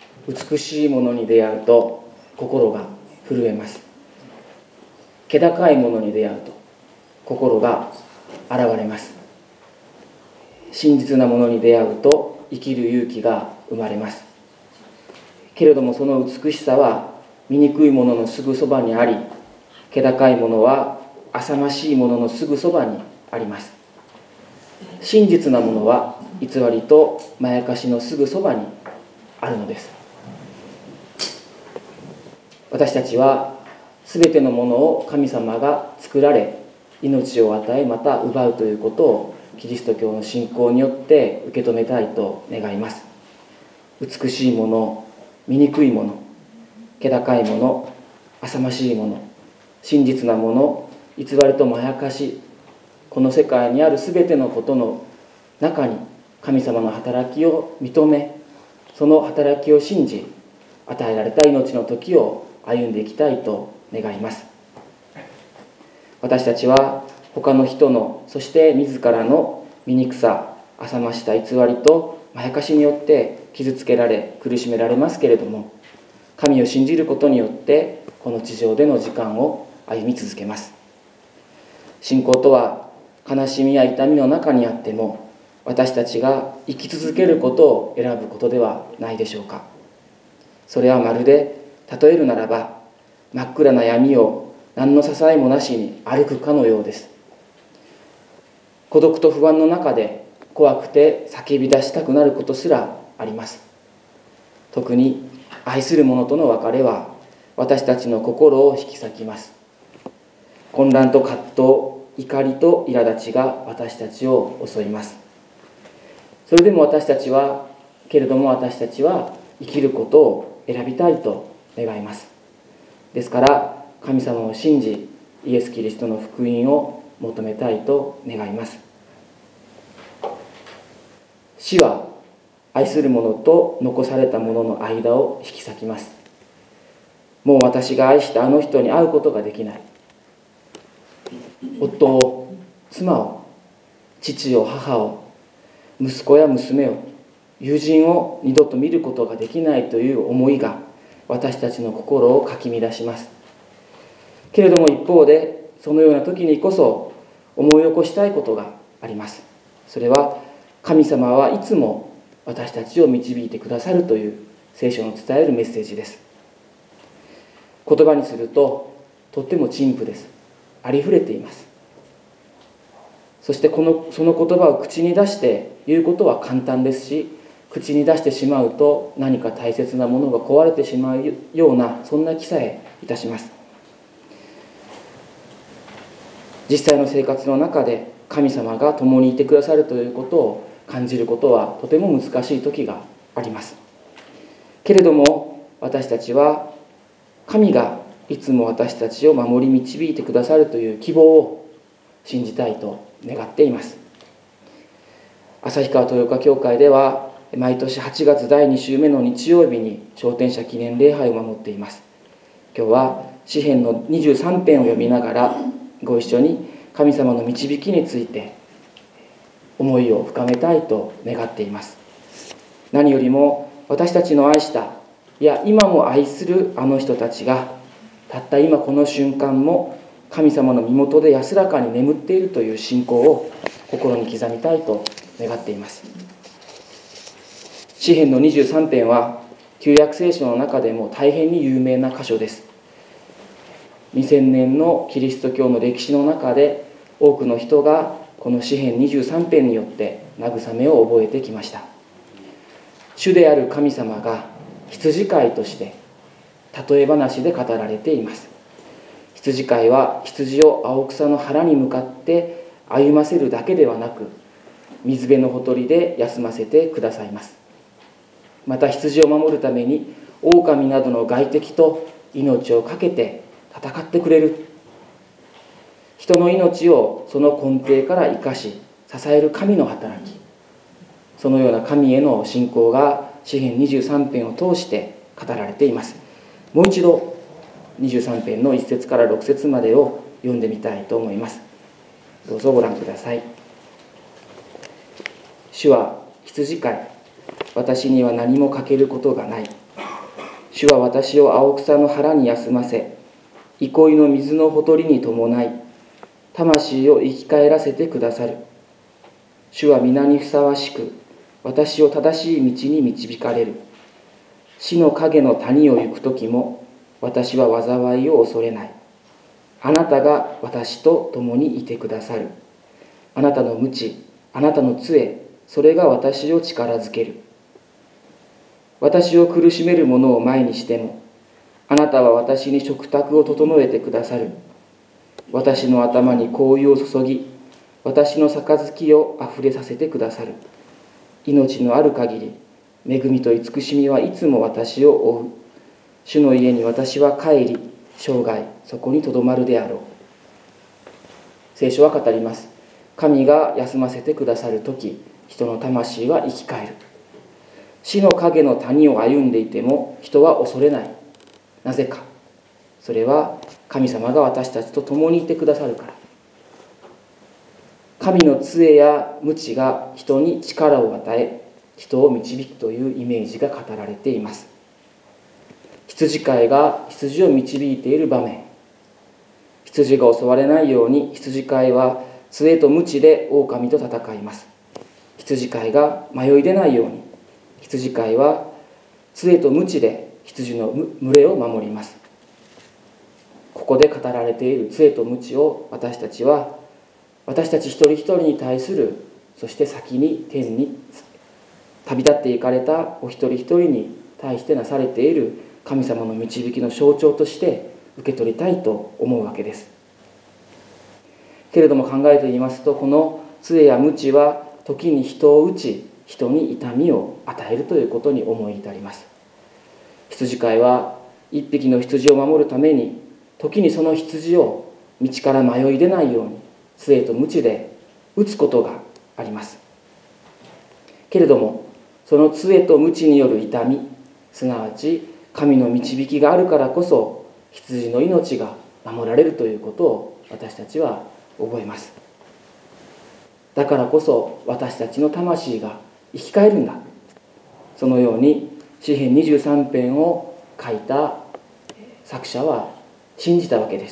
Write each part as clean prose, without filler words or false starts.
美しいものに出会うと心が震えます。気高いものに出会うと心が洗われます。真実なものに出会うと生きる勇気が生まれます。けれどもその美しさは醜いもののすぐそばにあり、気高いものは浅ましいもののすぐそばにあります。真実なものは偽りとまやかしのすぐそばにあるのです。私たちはすべてのものを神様が作られ、命を与えまた奪うということをキリスト教の信仰によって受け止めたいと願います。美しいもの、醜いもの、気高いもの、浅ましいもの、真実なもの、偽りとまやかし、この世界にあるすべてのことの中に神様の働きを認め、その働きを信じ、与えられた命の時を歩んでいきたいと願います。私たちは他の人の、そして自らの醜さ、浅ました偽りとまやかしによって傷つけられ苦しめられますけれども、神を信じることによってこの地上での時間を歩み続けます。信仰とは悲しみや痛みの中にあっても私たちが生き続けることを選ぶことではないでしょうか。それはまるで例えるならば真っ暗な闇を何の支えもなしに歩くかのようです。孤独と不安の中で怖くて叫び出したくなることすらあります。特に愛する者との別れは私たちの心を引き裂きます。混乱と葛藤、怒りと苛立ちが私たちを襲います。それでも私たちは生きることを選びたいと願います。ですから神様を信じ、イエス・キリストの福音を求めたいと願います。死は愛する者と残された者の間を引き裂きます。もう私が愛したあの人に会うことができない。夫を、妻を、父を、母を、息子や娘を、友人を二度と見ることができないという思いが私たちの心をかき乱します。けれども一方でそのような時にこそ思い起こしたいことがあります。それは神様はいつも私たちを導いてくださるという聖書の伝えるメッセージです。言葉にするととっても陳腐です。ありふれています。そしてその言葉を口に出して言うことは簡単ですし、口に出してしまうと何か大切なものが壊れてしまうようなそんな気さえいたします。実際の生活の中で神様が共にいてくださるということを感じることはとても難しい時があります。けれども私たちは神がいつも私たちを守り導いてくださるという希望を信じたいと願っています。旭川豊岡教会では毎年8月第2週目の日曜日に昇天者記念礼拝を守っています。今日は詩編の23編を読みながらご一緒に神様の導きについて思いを深めたいと願っています。何よりも私たちの愛した、いや今も愛するあの人たちがたった今この瞬間も神様の身元で安らかに眠っているという信仰を心に刻みたいと願っています。詩編の23編は旧約聖書の中でも大変に有名な箇所です。2000年のキリスト教の歴史の中で多くの人がこの詩編23編によって慰めを覚えてきました。主である神様が羊飼いとして例え話で語られています。羊飼いは羊を青草の腹に向かって歩ませるだけではなく、水辺のほとりで休ませてくださいます。また羊を守るために狼などの外敵と命を懸けて戦ってくれる。人の命をその根底から生かし支える神の働き、そのような神への信仰が詩編23編を通して語られています。もう一度23編の1節から6節までを読んでみたいと思います。どうぞご覧ください。主は羊飼い、私には何も欠けることがない。 主は私を青草の腹に休ませ、憩いの水のほとりに伴い、魂を生き返らせてくださる。主は皆にふさわしく、私を正しい道に導かれる。死の影の谷を行くときも、私は災いを恐れない。あなたが私と共にいてくださる。あなたの鞭、あなたの杖、それが私を力づける。私を苦しめる者を前にしても、あなたは私に食卓を整えてくださる。私の頭に香油を注ぎ、私の杯をあふれさせてくださる。命のある限り、恵みと慈しみはいつも私を追う。主の家に私は帰り、生涯そこにとどまるであろう。聖書は語ります。神が休ませてくださるとき、人の魂は生き返る。死の影の谷を歩んでいても人は恐れない。なぜか。それは神様が私たちと共にいてくださるから。神の杖や鞭が人に力を与え、人を導くというイメージが語られています。羊飼いが羊を導いている場面。羊が襲われないように羊飼いは杖と鞭で狼と戦います。羊飼いが迷い出ないように羊飼いは杖と鞭で羊の群れを守ります。ここで語られている杖と鞭を私たち一人一人に対する、そして先に天に旅立っていかれたお一人一人に対してなされている神様の導きの象徴として受け取りたいと思うわけです。けれども考えてみますと、この杖や鞭は時に人を打ち、人に痛みを与えるということに思い至ります。羊飼いは一匹の羊を守るために、時にその羊を道から迷い出ないように杖と鞭で打つことがあります。けれどもその杖と鞭による痛み、すなわち神の導きがあるからこそ羊の命が守られるということを私たちは覚えます。だからこそ私たちの魂が生き返るんだ。そのように詩編23編を書いた作者は信じたわけです。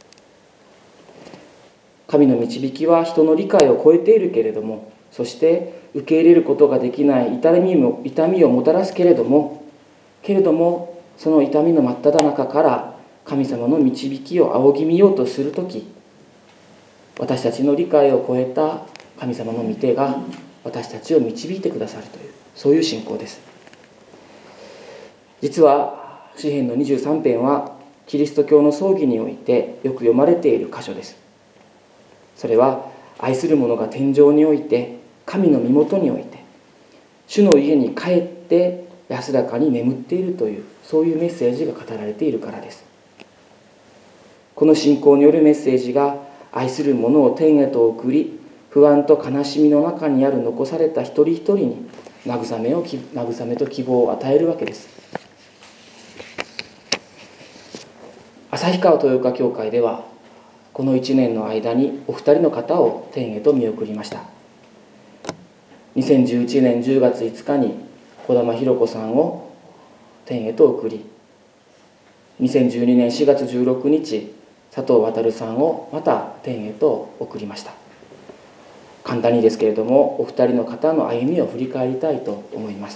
神の導きは人の理解を超えているけれども、そして受け入れることができない痛みをもたらすけれどもその痛みの真っ只中から神様の導きを仰ぎ見ようとするとき、私たちの理解を超えた神様の御手が私たちを導いてくださるという、そういう信仰です。実は詩編の23編はキリスト教の葬儀においてよく読まれている箇所です。それは愛する者が天上において、神の身元において、主の家に帰って安らかに眠っているという、そういうメッセージが語られているからです。この信仰によるメッセージが愛する者を天へと送り、不安と悲しみの中にある残された一人一人に慰めと希望を与えるわけです。旭川豊岡教会ではこの1年の間にお二人の方を天へと見送りました。2011年10月5日に児玉弘子さんを天へと送り、2012年4月16日佐藤航さんをまた天へと送りました。簡単にですけれども、お二人の方の歩みを振り返りたいと思います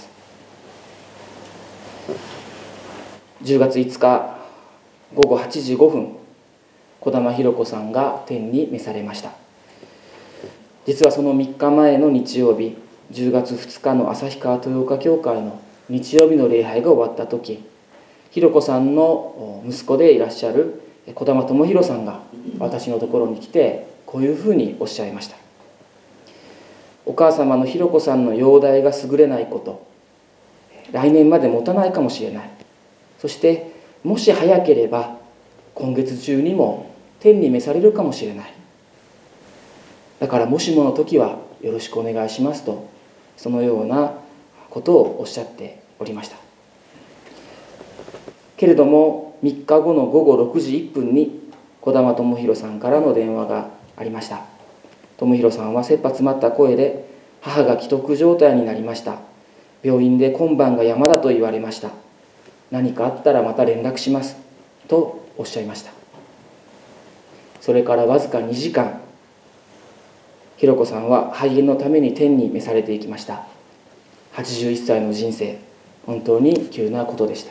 。10月5日午後8時5分、児玉弘子さんが天に召されました。実はその3日前の日曜日、10月2日の旭川豊岡教会の日曜日の礼拝が終わった時、弘子さんの息子でいらっしゃる児玉智弘さんが私のところに来て、こういうふうにおっしゃいました。お母様の弘子さんの容体が優れないこと、来年まで持たないかもしれない。そしてもし早ければ今月中にも天に召されるかもしれない。だからもしもの時はよろしくお願いしますと、そのようなことをおっしゃっておりました。けれども3日後の午後6時1分に児玉智弘さんからの電話がありました。智弘さんは切羽詰まった声で、母が危篤状態になりました。病院で今晩が山だと言われました。 何かあったらまた連絡しますとおっしゃいました。それからわずか2時間、ひろこさんは肺炎のために天に召されていきました。81歳の人生、本当に急なことでした。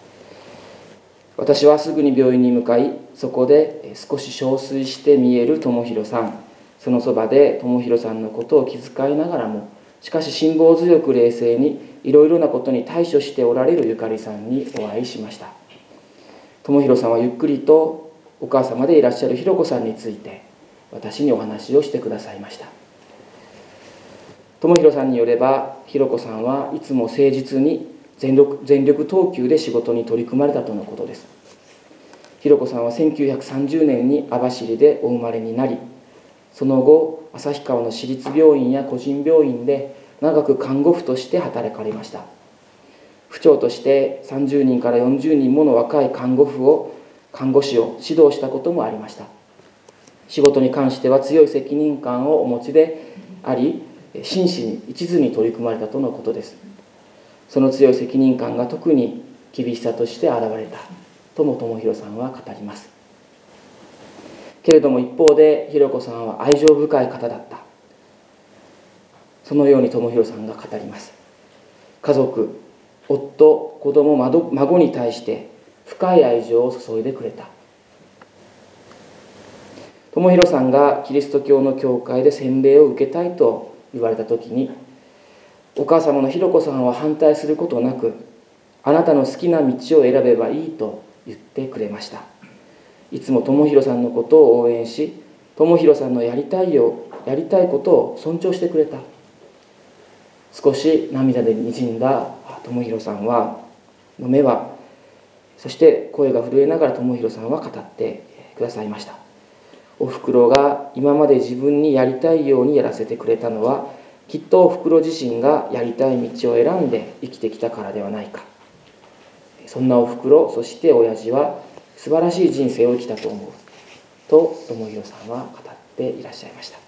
私はすぐに病院に向かい、そこで少し憔悴して見える智弘さん、そのそばで智弘さんのことを気遣いながらも、しかし辛抱強く冷静にいろいろなことに対処しておられるゆかりさんにお会いしました。智弘さんはゆっくりとお母様でいらっしゃるひろこさんについて私にお話をしてくださいました。智弘さんによれば、ひろこさんはいつも誠実に全力投球で仕事に取り組まれたとのことです。ひろこさんは1930年に網走でお生まれになり、その後旭川の市立病院や個人病院で長く看護婦として働かれました。婦長として30人から40人もの若い看護師を指導したこともありました。仕事に関しては強い責任感をお持ちであり、真摯に一途に取り組まれたとのことです。その強い責任感が特に厳しさとして現れたとも智弘さんは語ります。けれども一方でひろこさんは愛情深い方だった、そのように智弘さんが語ります。家族、夫、子供、孫に対して深い愛情を注いでくれた。智弘さんがキリスト教の教会で洗礼を受けたいと言われた時に、お母様のひろこさんは反対することなく、あなたの好きな道を選べばいいと言ってくれました。いつも智弘さんのことを応援し、智弘さんのやりたいことを尊重してくれた。少し涙でにじんだ智弘さんの目は、そして声が震えながら智弘さんは語ってくださいました。おふくろが今まで自分にやりたいようにやらせてくれたのは、きっとおふくろ自身がやりたい道を選んで生きてきたからではないか。そんなおふくろ、そして親父は素晴らしい人生を生きたと思うと智弘さんは語っていらっしゃいました。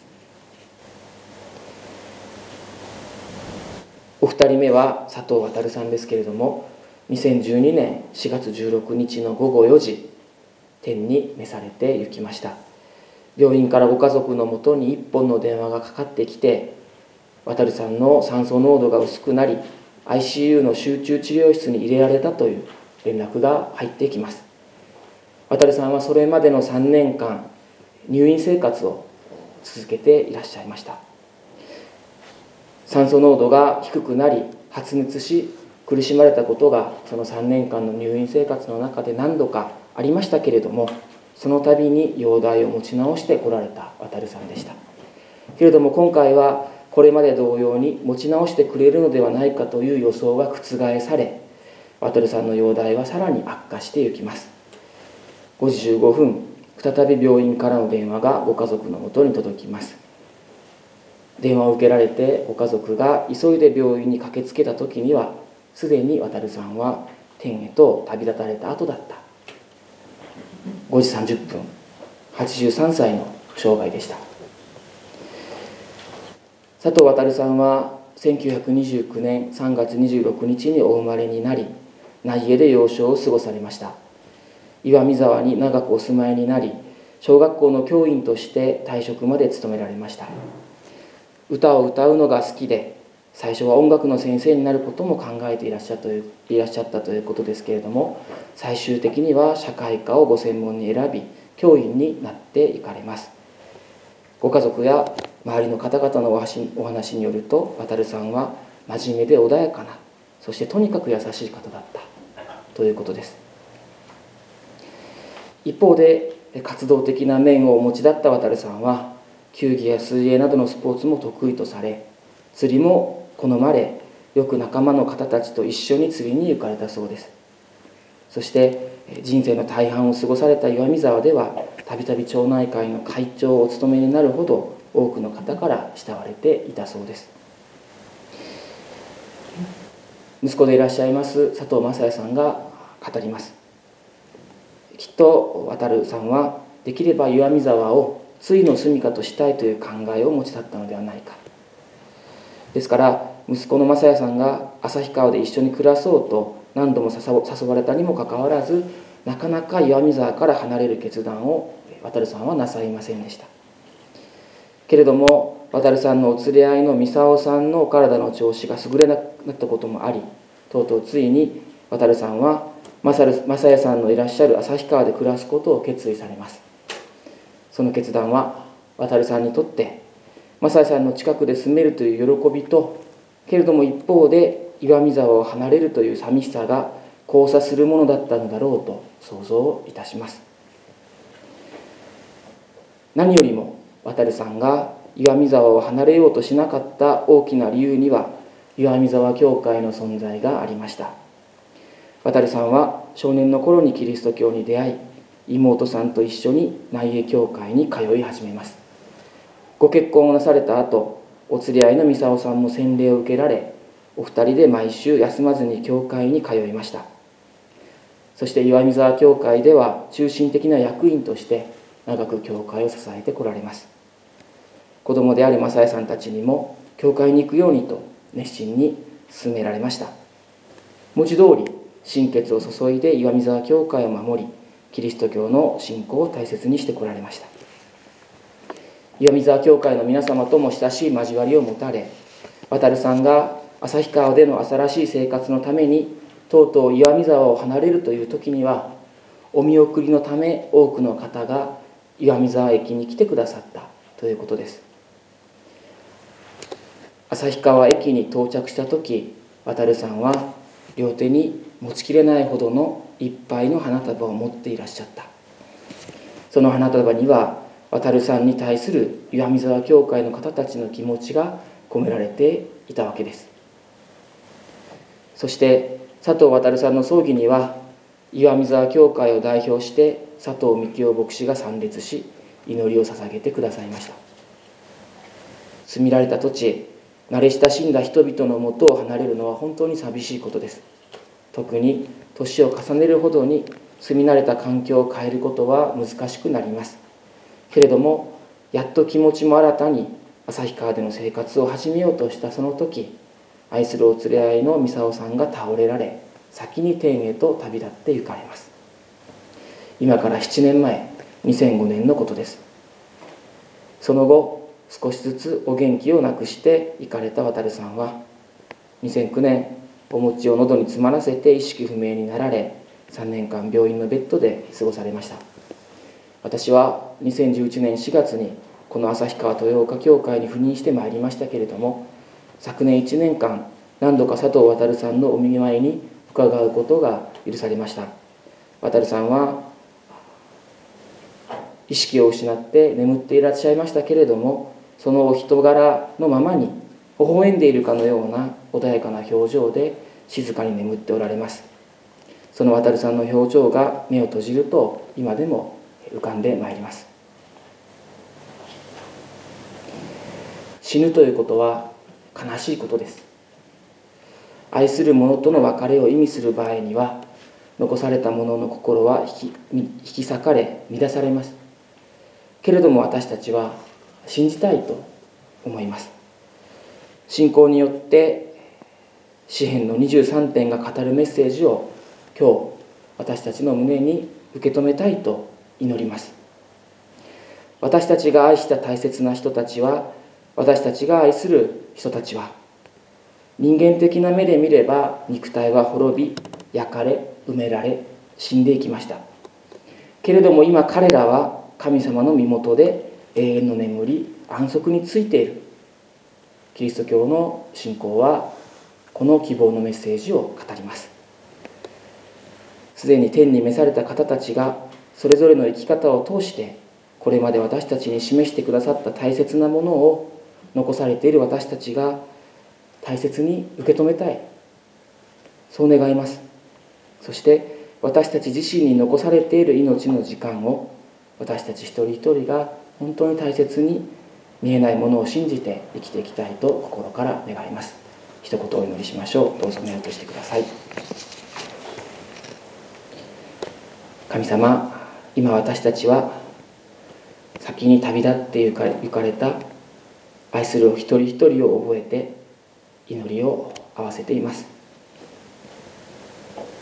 お二人目は佐藤航さんですけれども、2012年4月16日の午後4時、天に召されて行きました。病院からご家族のもとに一本の電話がかかってきて、航さんの酸素濃度が薄くなり ICU の集中治療室に入れられたという連絡が入ってきます。航さんはそれまでの3年間入院生活を続けていらっしゃいました。酸素濃度が低くなり発熱し苦しまれたことがその3年間の入院生活の中で何度かありましたけれども、その度に容体を持ち直してこられた航さんでした。けれども今回はこれまで同様に持ち直してくれるのではないかという予想が覆され、航さんの容体はさらに悪化していきます。5時15分、再び病院からの電話がご家族のもとに届きます。電話を受けられてご家族が急いで病院に駆けつけた時には、すでに航さんは天へと旅立たれた後だった。5時30分、83歳の生涯でした。佐藤航さんは1929年3月26日にお生まれになり、内家で幼少を過ごされました。岩見沢に長くお住まいになり、小学校の教員として退職まで務められました。歌を歌うのが好きで、最初は音楽の先生になることも考えていらっしゃったということですけれども、最終的には社会科をご専門に選び、教員になっていかれます。ご家族や周りの方々のお話によると、航さんは真面目で穏やかな、そしてとにかく優しい方だったということです。一方で活動的な面をお持ちだった航さんは、球技や水泳などのスポーツも得意とされ、釣りも好まれ、よく仲間の方たちと一緒に釣りに行かれたそうです。そして人生の大半を過ごされた岩見沢では、たびたび町内会の会長をお務めになるほど多くの方から慕われていたそうです。息子でいらっしゃいます佐藤正也さんが語ります。きっと航さんはできれば岩見沢をついの住処としたいという考えを持ち立ったのではないか。ですから息子の正也さんが旭川で一緒に暮らそうと何度も誘われたにもかかわらず、なかなか岩見沢から離れる決断を渡さんはなさいませんでした。けれども渡さんのお連れ合いのミサオさんのお体の調子が優れなくなったこともあり、とうとうついに渡さんは正也さんのいらっしゃる旭川で暮らすことを決意されます。その決断は渡さんにとって正也さんの近くで住めるという喜びと、けれども一方で岩見沢を離れるという寂しさが交差するものだったのだろうと想像いたします。何よりも渡さんが岩見沢を離れようとしなかった大きな理由には、岩見沢教会の存在がありました。渡さんは少年の頃にキリスト教に出会い、妹さんと一緒に内営教会に通い始めます。ご結婚をなされた後、お連れ合いのミサオさんも洗礼を受けられ、お二人で毎週休まずに教会に通いました。そして岩見沢教会では中心的な役員として長く教会を支えてこられます。子供である正也さんたちにも教会に行くようにと熱心に勧められました。文字通り心血を注いで岩見沢教会を守り、キリスト教の信仰を大切にしてこられました。岩見沢教会の皆様とも親しい交わりを持たれ、渡さんが旭川での新しい生活のためにとうとう岩見沢を離れるという時には、お見送りのため多くの方が岩見沢駅に来てくださったということです。旭川駅に到着した時、渡さんは両手に持ちきれないほどのいっぱいの花束を持っていらっしゃった。その花束には渡さんに対する岩見沢教会の方たちの気持ちが込められていたわけです。そして佐藤渡さんの葬儀には、岩見沢教会を代表して佐藤幹夫牧師が参列し、祈りを捧げてくださいました。住みられた土地、慣れ親しんだ人々のもとを離れるのは本当に寂しいことです。特に年を重ねるほどに住み慣れた環境を変えることは難しくなります。けれども、やっと気持ちも新たに旭川での生活を始めようとしたその時、愛するお連れ合いのミサオさんが倒れられ、先に天へと旅立って行かれます。今から7年前、2005年のことです。その後、少しずつお元気をなくして行かれた渡さんは、2009年、お餅を喉に詰まらせて意識不明になられ、3年間病院のベッドで過ごされました。私は2011年4月にこの旭川豊岡教会に赴任してまいりましたけれども、昨年1年間何度か佐藤渡さんのお見舞いに伺うことが許されました。渡さんは意識を失って眠っていらっしゃいましたけれども、そのお人柄のままに微笑んでいるかのような穏やかな表情で静かに眠っておられます。その渡さんの表情が目を閉じると今でも浮かんでまいります。死ぬということは悲しいことです。愛する者との別れを意味する場合には、残された者の心は引き裂かれ乱されます。けれども私たちは信じたいと思います。信仰によって詩編の23点が語るメッセージを今日私たちの胸に受け止めたいと祈ります。私たちが愛した大切な人たちは、私たちが愛する人たちは、人間的な目で見れば肉体は滅び、焼かれ、埋められ、死んでいきました。けれども今彼らは神様の身元で永遠の眠り、安息についている。キリスト教の信仰はこの希望のメッセージを語ります。すでに天に召された方たちがそれぞれの生き方を通してこれまで私たちに示してくださった大切なものを残されている私たちが大切に受け止めたい、そう願います。そして私たち自身に残されている命の時間を私たち一人一人が本当に大切に見えないものを信じて生きていきたいと心から願います。一言お祈りしましょう。どうぞ目を閉じてください。神様、今私たちは先に旅立って行かれた愛するお一人一人を覚えて祈りを合わせています。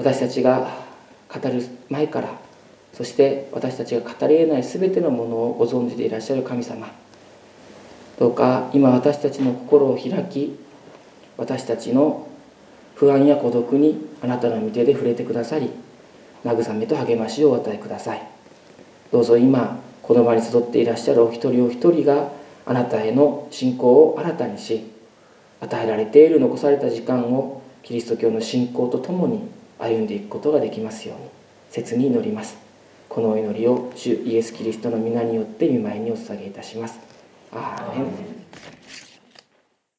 私たちが語る前から、そして私たちが語り得ない全てのものをご存知でいらっしゃる神様、どうか今私たちの心を開き、私たちの不安や孤独にあなたの御手で触れてくださり、慰めと励ましをお与えください。どうぞ今この場に集っていらっしゃるお一人お一人があなたへの信仰を新たにし、与えられている残された時間をキリスト教の信仰とともに歩んでいくことができますように切に祈ります。このお祈りを主イエス・キリストの皆によって御前にお捧げいたします。アーメン。